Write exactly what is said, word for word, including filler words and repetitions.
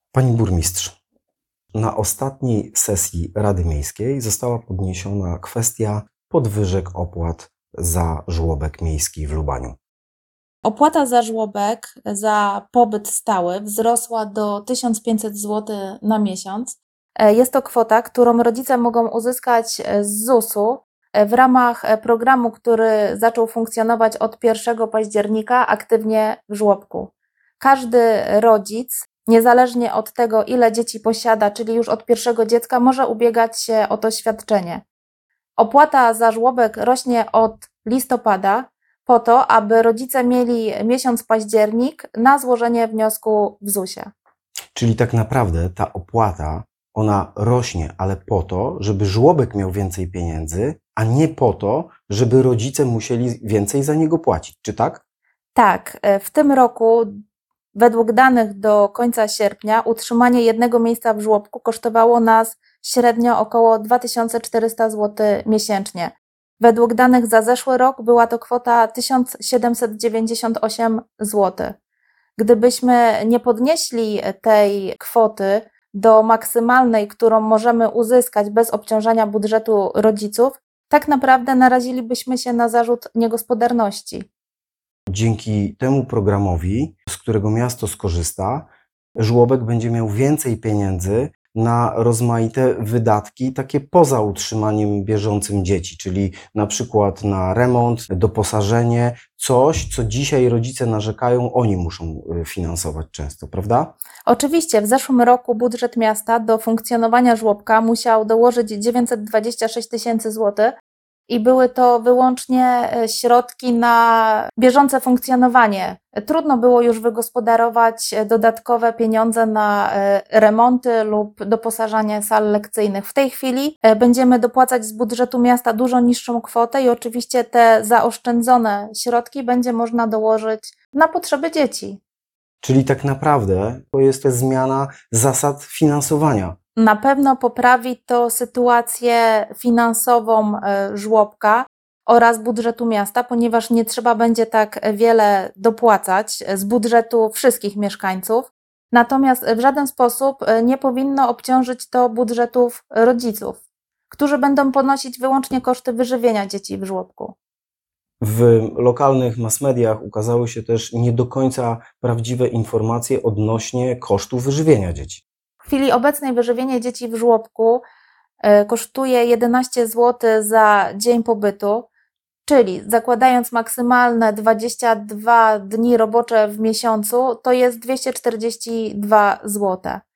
Pani burmistrz, na ostatniej sesji Rady Miejskiej została podniesiona kwestia podwyżek opłat za żłobek miejski w Lubaniu. Opłata za żłobek za pobyt stały wzrosła do tysiąc pięćset złotych na miesiąc. Jest to kwota, którą rodzice mogą uzyskać z zusu w ramach programu, który zaczął funkcjonować od pierwszego października aktywnie w żłobku. Każdy rodzic, niezależnie od tego, ile dzieci posiada, czyli już od pierwszego dziecka, może ubiegać się o to świadczenie. Opłata za żłobek rośnie od listopada po to, aby rodzice mieli miesiąc październik na złożenie wniosku w zusie. Czyli tak naprawdę ta opłata, ona rośnie, ale po to, żeby żłobek miał więcej pieniędzy, a nie po to, żeby rodzice musieli więcej za niego płacić, czy tak? Tak, w tym roku według danych do końca sierpnia utrzymanie jednego miejsca w żłobku kosztowało nas średnio około dwa tysiące czterysta złotych miesięcznie. Według danych za zeszły rok była to kwota tysiąc siedemset dziewięćdziesiąt osiem złotych. Gdybyśmy nie podnieśli tej kwoty do maksymalnej, którą możemy uzyskać bez obciążania budżetu rodziców, tak naprawdę narazilibyśmy się na zarzut niegospodarności. Dzięki temu programowi, z którego miasto skorzysta, żłobek będzie miał więcej pieniędzy na rozmaite wydatki, takie poza utrzymaniem bieżącym dzieci, czyli na przykład na remont, doposażenie, coś, co dzisiaj rodzice narzekają, oni muszą finansować często, prawda? Oczywiście w zeszłym roku budżet miasta do funkcjonowania żłobka musiał dołożyć dziewięćset dwadzieścia sześć tysięcy złotych i były to wyłącznie środki na bieżące funkcjonowanie. Trudno było już wygospodarować dodatkowe pieniądze na remonty lub doposażanie sal lekcyjnych. W tej chwili będziemy dopłacać z budżetu miasta dużo niższą kwotę i oczywiście te zaoszczędzone środki będzie można dołożyć na potrzeby dzieci. Czyli tak naprawdę to jest to zmiana zasad finansowania. Na pewno poprawi to sytuację finansową żłobka oraz budżetu miasta, ponieważ nie trzeba będzie tak wiele dopłacać z budżetu wszystkich mieszkańców. Natomiast w żaden sposób nie powinno obciążyć to budżetów rodziców, którzy będą ponosić wyłącznie koszty wyżywienia dzieci w żłobku. W lokalnych mass mediach ukazały się też nie do końca prawdziwe informacje odnośnie kosztów wyżywienia dzieci. W chwili obecnej wyżywienie dzieci w żłobku kosztuje jedenaście złotych za dzień pobytu, czyli zakładając maksymalne dwadzieścia dwa dni robocze w miesiącu, to jest dwieście czterdzieści dwa złote.